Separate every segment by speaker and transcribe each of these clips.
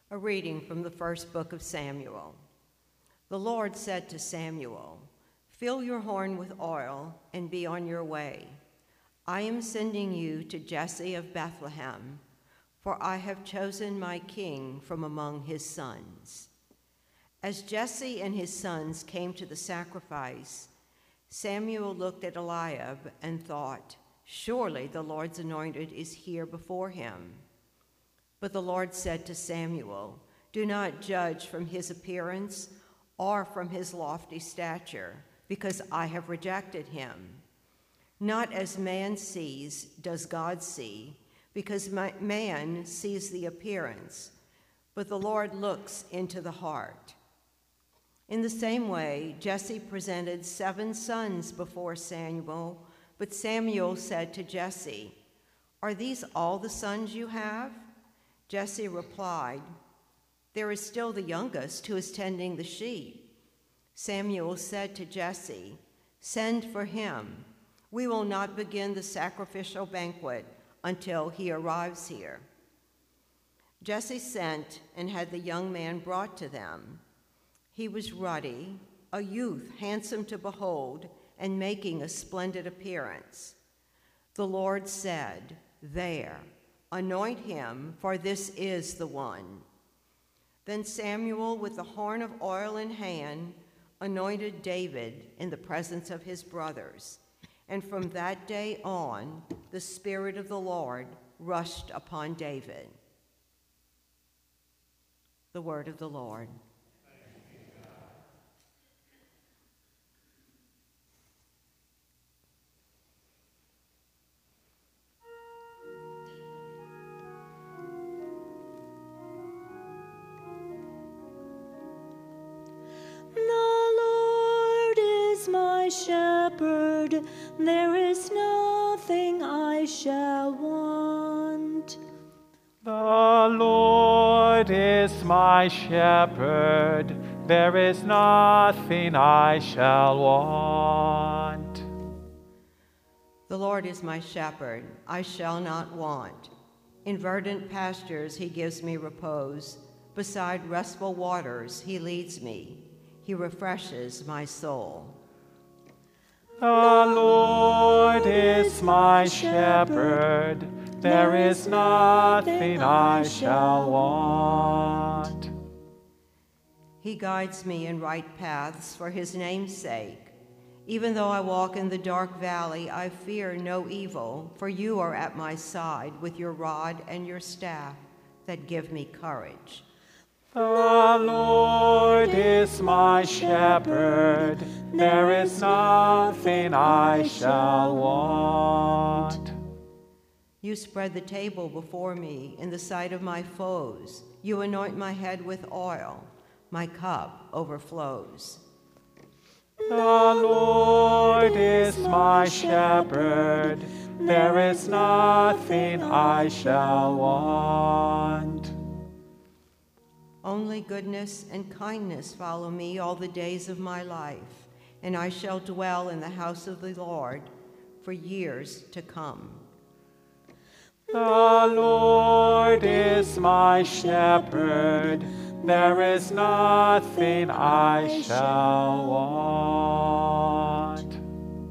Speaker 1: A reading from the first book of Samuel. The Lord said to Samuel, "Fill your horn with oil and be on your way. I am sending you to Jesse of Bethlehem, for I have chosen my king from among his sons." As Jesse and his sons came to the sacrifice, Samuel looked at Eliab and thought, "Surely the Lord's anointed is here before him." But the Lord said to Samuel, "Do not judge from his appearance or from his lofty stature, because I have rejected him. Not as man sees does God see, because man sees the appearance, but the Lord looks into the heart." In the same way, Jesse presented 7 sons before Samuel, but Samuel said to Jesse, "Are these all the sons you have?" Jesse replied, "There is still the youngest who is tending the sheep." Samuel said to Jesse, "Send for him. We will not begin the sacrificial banquet until he arrives here." Jesse sent and had the young man brought to them. He was ruddy, a youth handsome to behold, and making a splendid appearance. The Lord said, "There, anoint him, for this is the one." Then Samuel, with the horn of oil in hand, anointed David in the presence of his brothers. And from that day on, the Spirit of the Lord rushed upon David. The word of the Lord.
Speaker 2: Shepherd, there is nothing I shall want.
Speaker 3: The Lord is my shepherd, there is nothing I shall want.
Speaker 1: The Lord is my shepherd, I shall not want. In verdant pastures he gives me repose. Beside restful waters he leads me. He refreshes my soul.
Speaker 3: The Lord is my shepherd, there is nothing I shall want.
Speaker 1: He guides me in right paths for his name's sake. Even though I walk in the dark valley, I fear no evil, for you are at my side with your rod and your staff that give me courage.
Speaker 3: The Lord is my shepherd, there is nothing I shall want.
Speaker 1: You spread the table before me in the sight of my foes. You anoint my head with oil. My cup overflows.
Speaker 3: The Lord is my shepherd, there is nothing I shall want.
Speaker 1: Only goodness and kindness follow me all the days of my life, and I shall dwell in the house of the Lord for years to come.
Speaker 3: The Lord is my shepherd, there is nothing I shall want.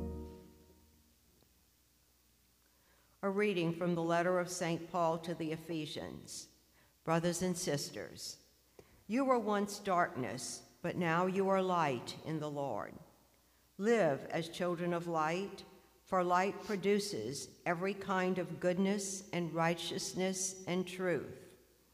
Speaker 1: A reading from the letter of St. Paul to the Ephesians. Brothers and sisters, you were once darkness, but now you are light in the Lord. Live as children of light, for light produces every kind of goodness and righteousness and truth.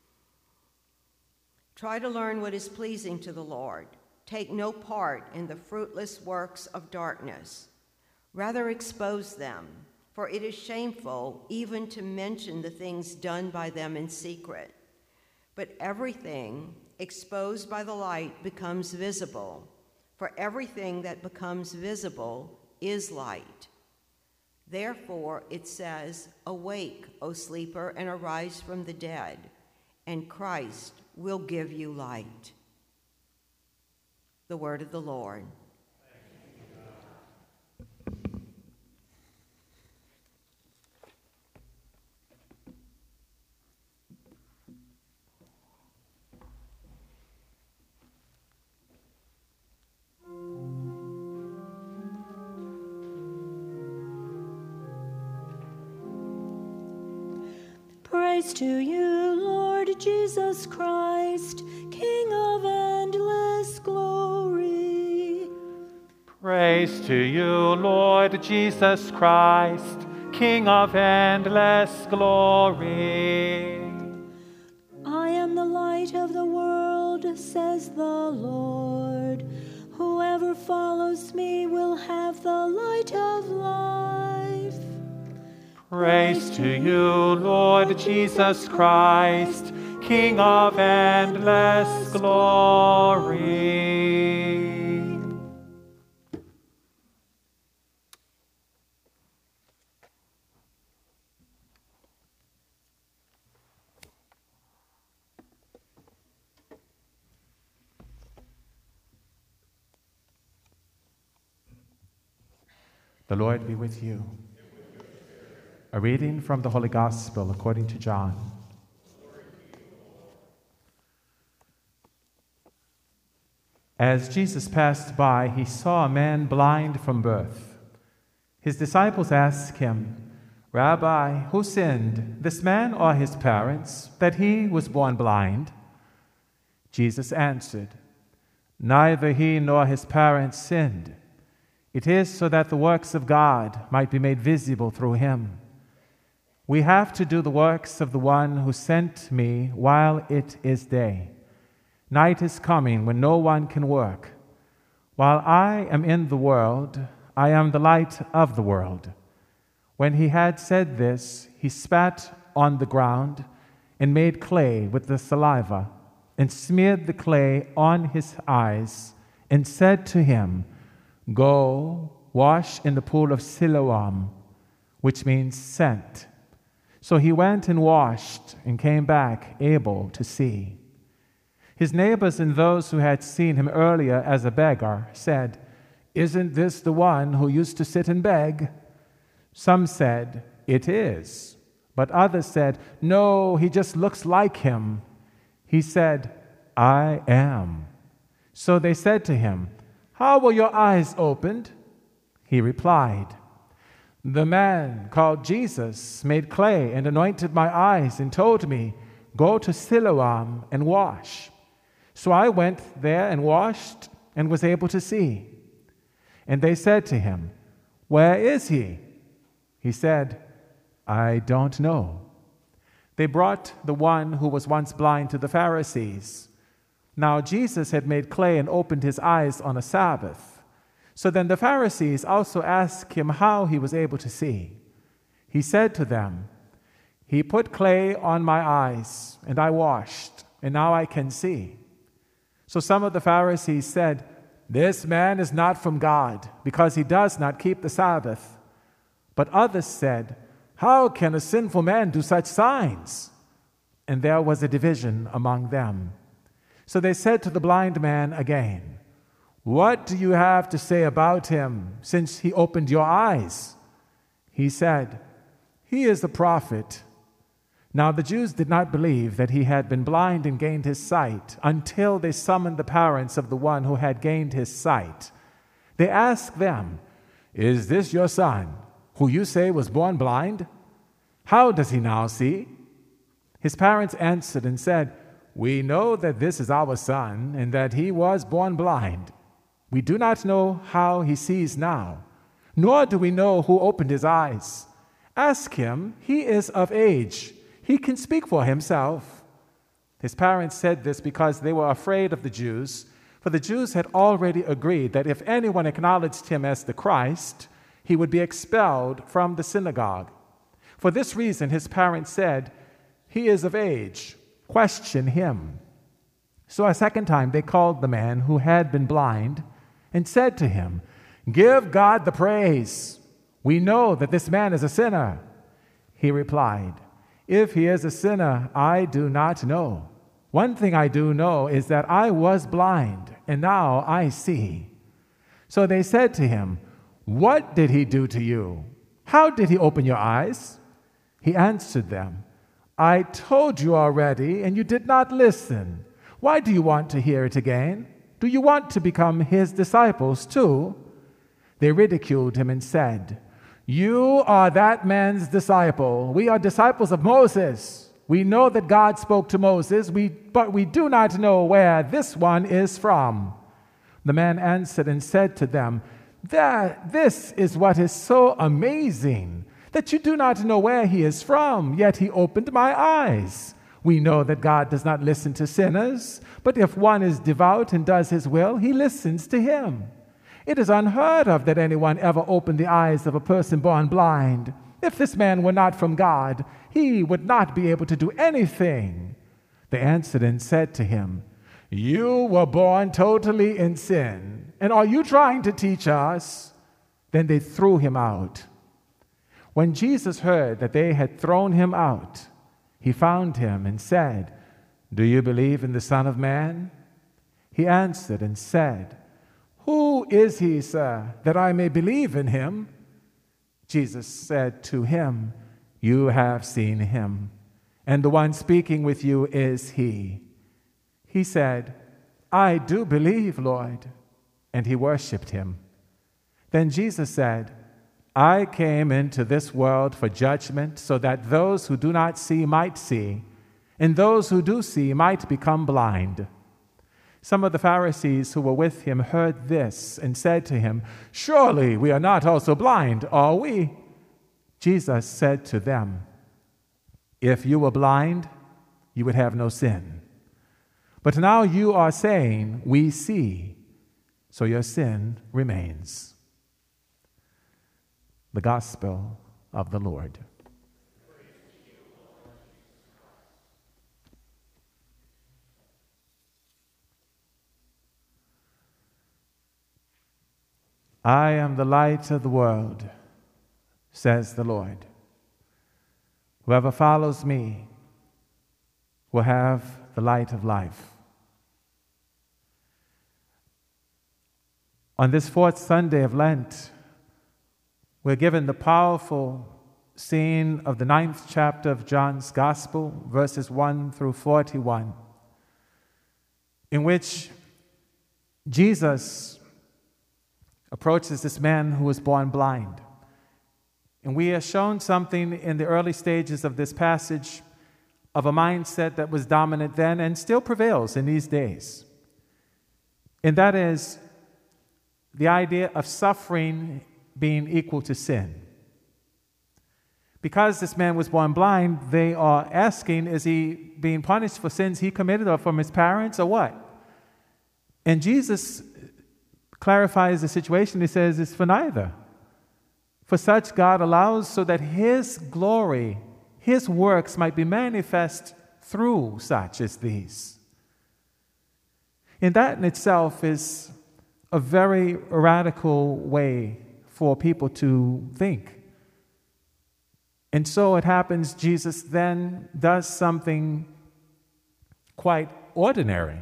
Speaker 1: Try to learn what is pleasing to the Lord. Take no part in the fruitless works of darkness. Rather expose them, for it is shameful even to mention the things done by them in secret. But everything exposed by the light becomes visible, for everything that becomes visible is light. Therefore it says, "Awake, O sleeper, and arise from the dead, and Christ will give you light." The word of the Lord.
Speaker 2: Praise to you, Lord Jesus Christ, King of endless glory.
Speaker 3: Praise to you, Lord Jesus Christ, King of endless glory.
Speaker 2: I am the light of the world, says the Lord. Whoever follows me will have the light of life.
Speaker 3: Praise to you, Lord Jesus Christ, King of endless glory.
Speaker 4: The Lord be with you. A reading from the Holy Gospel according to John. As Jesus passed by, he saw a man blind from birth. His disciples asked him, "Rabbi, who sinned, this man or his parents, that he was born blind?" Jesus answered, "Neither he nor his parents sinned. It is so that the works of God might be made visible through him. We have to do the works of the one who sent me while it is day. Night is coming when no one can work. While I am in the world, I am the light of the world." When he had said this, he spat on the ground and made clay with the saliva and smeared the clay on his eyes and said to him, "Go, wash in the pool of Siloam," which means sent. So he went and washed and came back able to see. His neighbors and those who had seen him earlier as a beggar said, "Isn't this the one who used to sit and beg?" Some said, "It is." But others said, "No, he just looks like him." He said, "I am." So they said to him, "How were your eyes opened?" He replied, "The man called Jesus made clay and anointed my eyes and told me, 'Go to Siloam and wash.' So I went there and washed and was able to see." And they said to him, "Where is he?" He said, "I don't know." They brought the one who was once blind to the Pharisees. Now Jesus had made clay and opened his eyes on a Sabbath. So then the Pharisees also asked him how he was able to see. He said to them, "He put clay on my eyes, and I washed, and now I can see." So some of the Pharisees said, "This man is not from God, because he does not keep the Sabbath." But others said, "How can a sinful man do such signs?" And there was a division among them. So they said to the blind man again, "What do you have to say about him, since he opened your eyes?" He said, "He is a prophet." Now the Jews did not believe that he had been blind and gained his sight until they summoned the parents of the one who had gained his sight. They asked them, "Is this your son, who you say was born blind? How does he now see?" His parents answered and said, "We know that this is our son, and that he was born blind. We do not know how he sees now, nor do we know who opened his eyes. Ask him, he is of age. He can speak for himself." His parents said this because they were afraid of the Jews, for the Jews had already agreed that if anyone acknowledged him as the Christ, he would be expelled from the synagogue. For this reason, his parents said, "He is of age. Question him." So a second time they called the man who had been blind and said to him, "Give God the praise. We know that this man is a sinner." He replied, "If he is a sinner, I do not know. One thing I do know is that I was blind, and now I see." So they said to him, "What did he do to you? How did he open your eyes?" He answered them, "I told you already, and you did not listen. Why do you want to hear it again? Do you want to become his disciples too?" They ridiculed him and said, "You are that man's disciple. We are disciples of Moses. We know that God spoke to Moses, but we do not know where this one is from." The man answered and said to them, "This is what is so amazing, that you do not know where he is from, yet he opened my eyes. We know that God does not listen to sinners, but if one is devout and does his will, he listens to him. It is unheard of that anyone ever opened the eyes of a person born blind. If this man were not from God, he would not be able to do anything." They answered and said to him, "You were born totally in sin, and are you trying to teach us?" Then they threw him out. When Jesus heard that they had thrown him out, he found him and said, "Do you believe in the Son of Man?" He answered and said, "Who is he, sir, that I may believe in him?" Jesus said to him, "You have seen him, and the one speaking with you is he." He said, "I do believe, Lord," and he worshipped him. Then Jesus said, "I came into this world for judgment, so that those who do not see might see, and those who do see might become blind." Some of the Pharisees who were with him heard this and said to him, "Surely we are not also blind, are we?" Jesus said to them, "If you were blind, you would have no sin. But now you are saying, 'We see,' so your sin remains." The Gospel of the Lord. "I am the light of the world," says the Lord. "Whoever follows me will have the light of life." On this fourth Sunday of Lent, we're given the powerful scene of the 9th chapter of John's Gospel, verses 1 through 41, in which Jesus approaches this man who was born blind. And we are shown something in the early stages of this passage of a mindset that was dominant then and still prevails in these days. And that is the idea of suffering being equal to sin. Because this man was born blind, they are asking, is he being punished for sins he committed or from his parents or what? And Jesus clarifies the situation. He says it's for neither. For such God allows so that his glory, his works might be manifest through such as these. And that in itself is a very radical way for people to think. And so it happens, Jesus then does something quite ordinary.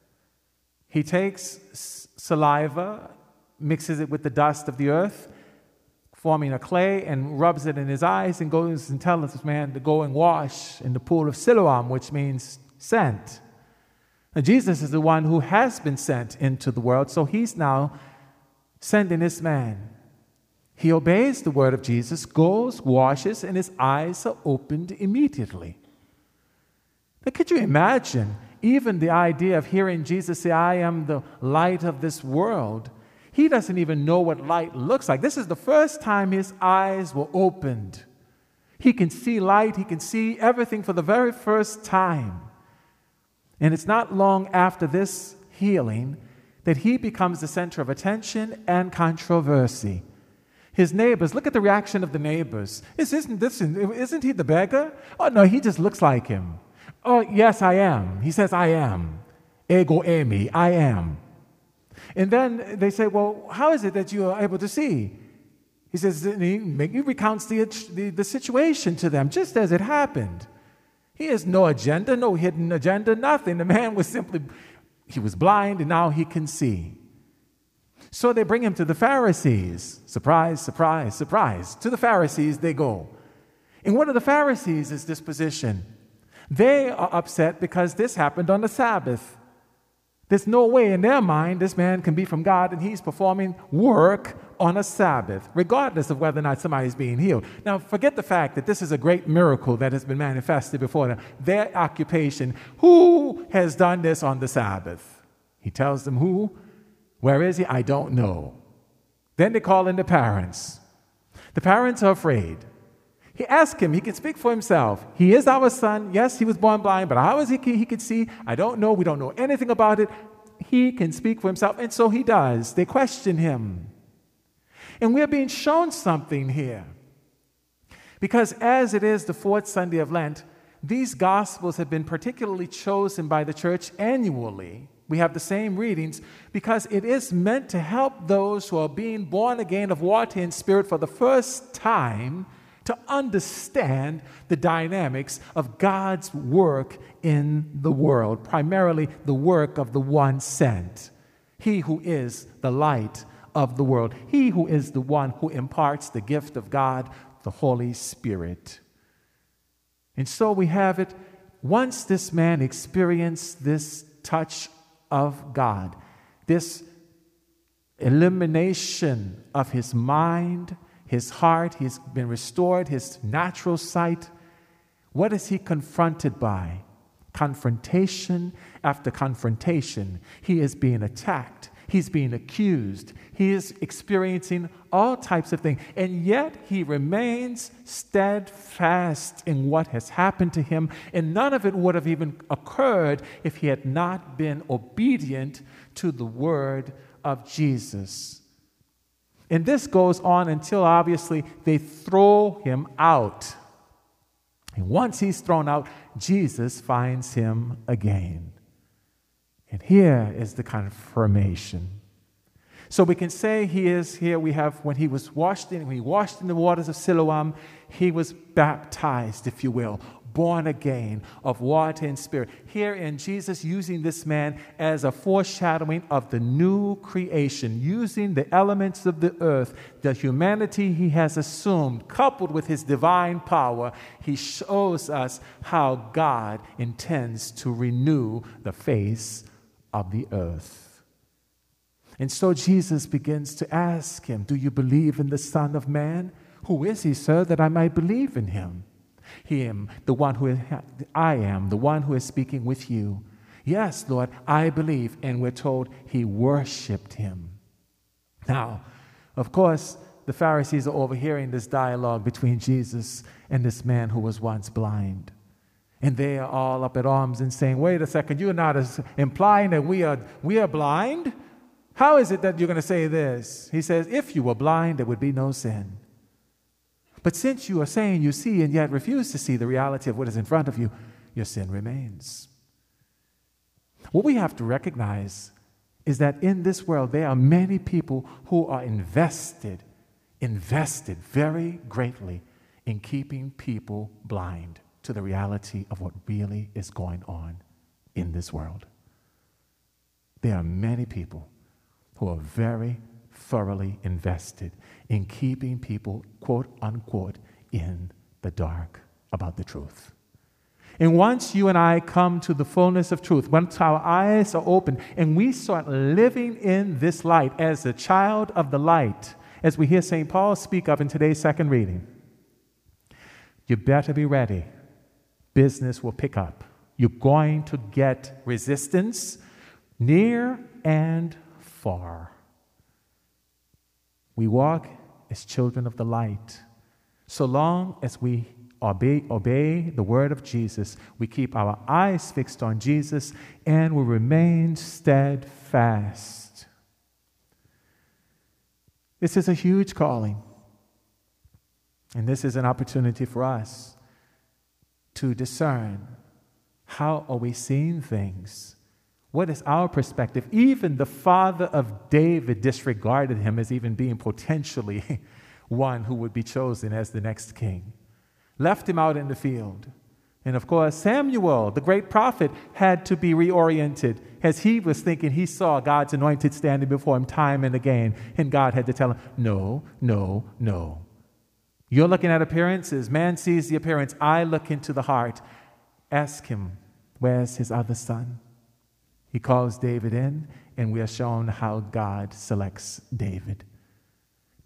Speaker 4: He takes saliva, mixes it with the dust of the earth, forming a clay, and rubs it in his eyes and goes and tells this man to go and wash in the pool of Siloam, which means sent. And Jesus is the one who has been sent into the world, so he's now sending this man. He obeys the word of Jesus, goes, washes, and his eyes are opened immediately. Now, could you imagine even the idea of hearing Jesus say, "I am the light of this world"? He doesn't even know what light looks like. This is the first time his eyes were opened. He can see light. He can see everything for the very first time. And it's not long after this healing that he becomes the center of attention and controversy. His neighbors, look at the reaction of the neighbors. Isn't he the beggar? Oh, no, he just looks like him. Oh, yes, I am. He says, "I am. Ego eimi, I am." And then they say, "Well, how is it that you are able to see?" He says, he recounts the situation to them just as it happened. He has no agenda, no hidden agenda, nothing. The man was he was blind and now he can see. So they bring him to the Pharisees. Surprise, surprise, surprise. To the Pharisees they go. And one of the Pharisees' disposition. They are upset because this happened on the Sabbath. There's no way in their mind this man can be from God and he's performing work on a Sabbath, regardless of whether or not somebody's being healed. Now, forget the fact that this is a great miracle that has been manifested before them. Their occupation, who has done this on the Sabbath? He tells them who. Where is he? I don't know. Then they call in the parents. The parents are afraid. He asks him, he can speak for himself. He is our son. Yes, he was born blind, but how is he could see? I don't know. We don't know anything about it. He can speak for himself, and so he does. They question him. And we're being shown something here. Because as it is the fourth Sunday of Lent, these Gospels have been particularly chosen by the church annually. We have the same readings because it is meant to help those who are being born again of water and spirit for the first time to understand the dynamics of God's work in the world, primarily the work of the one sent, he who is the light of the world, he who is the one who imparts the gift of God, the Holy Spirit. And so we have it, once this man experienced this touch of God, this elimination of his mind, his heart, he's been restored, his natural sight. What is he confronted by? Confrontation after confrontation. He is being attacked. He's being accused. He is experiencing all types of things. And yet he remains steadfast in what has happened to him. And none of it would have even occurred if he had not been obedient to the word of Jesus. And this goes on until, obviously, they throw him out. And once he's thrown out, Jesus finds him again. And here is the confirmation. So we can say he is here. We have when he washed in the waters of Siloam, he was baptized, if you will, born again of water and spirit. Here in Jesus using this man as a foreshadowing of the new creation, using the elements of the earth, the humanity he has assumed, coupled with his divine power, he shows us how God intends to renew the face of the earth. And so Jesus begins to ask him, do you believe in the Son of Man? Who is he, sir, that I might believe in him? Him, the one who I am, the one who is speaking with you. Yes, Lord, I believe. And we're told he worshiped him. Now, of course, the Pharisees are overhearing this dialogue between Jesus and this man who was once blind. And they are all up at arms and saying, wait a second, you're not implying that we are blind? How is it that you're going to say this? He says, if you were blind, there would be no sin. But since you are saying you see and yet refuse to see the reality of what is in front of you, your sin remains. What we have to recognize is that in this world there are many people who are invested very greatly in keeping people blind to the reality of what really is going on in this world. There are many people who are very thoroughly invested in keeping people, quote unquote, in the dark about the truth. And once you and I come to the fullness of truth, once our eyes are open and we start living in this light as a child of the light, as we hear St. Paul speak of in today's second reading, you better be ready. Business will pick up. You're going to get resistance near and far. We walk as children of the light. So long as we obey the word of Jesus, we keep our eyes fixed on Jesus and we remain steadfast. This is a huge calling. And this is an opportunity for us to discern how are we seeing things. What is our perspective? Even the father of David disregarded him as even being potentially one who would be chosen as the next king. Left him out in the field. And of course, Samuel, the great prophet, had to be reoriented as he was thinking he saw God's anointed standing before him time and again. And God had to tell him, no, no, no. You're looking at appearances. Man sees the appearance. I look into the heart. Ask him, where's his other son? He calls David in, and we are shown how God selects David.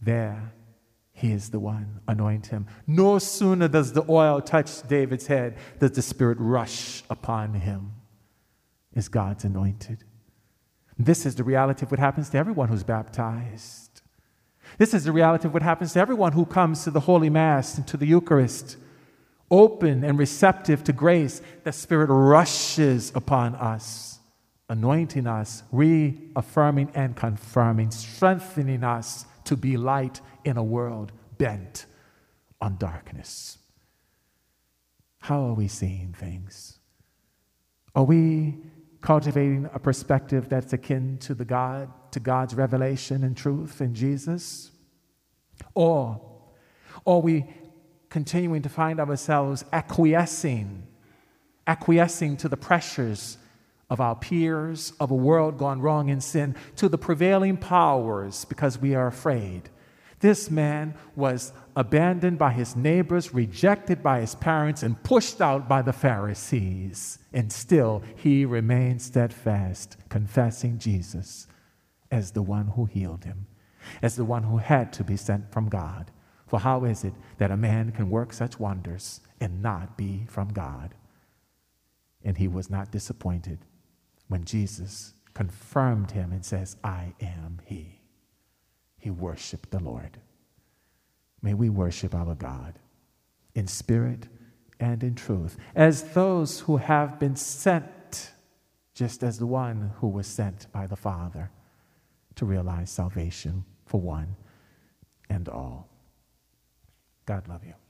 Speaker 4: there he is the one. Anoint him. No sooner does the oil touch David's head, does the Spirit rush upon him. Is God's anointed. This is the reality of what happens to everyone who's baptized. This is the reality of what happens to everyone who comes to the Holy Mass and to the Eucharist. Open and receptive to grace, the Spirit rushes upon us, anointing us, reaffirming and confirming, strengthening us to be light in a world bent on darkness. How are we seeing things? Are we cultivating a perspective that's akin to God's revelation and truth in Jesus? Or are we continuing to find ourselves acquiescing to the pressures of our peers, of a world gone wrong in sin, to the prevailing powers because we are afraid? This man was abandoned by his neighbors, rejected by his parents, and pushed out by the Pharisees. And still, he remained steadfast, confessing Jesus as the one who healed him, as the one who had to be sent from God. For how is it that a man can work such wonders and not be from God? And he was not disappointed when Jesus confirmed him and says, I am he. He worshiped the Lord. May we worship our God in spirit and in truth, as those who have been sent, just as the one who was sent by the Father to realize salvation for one and all. God love you.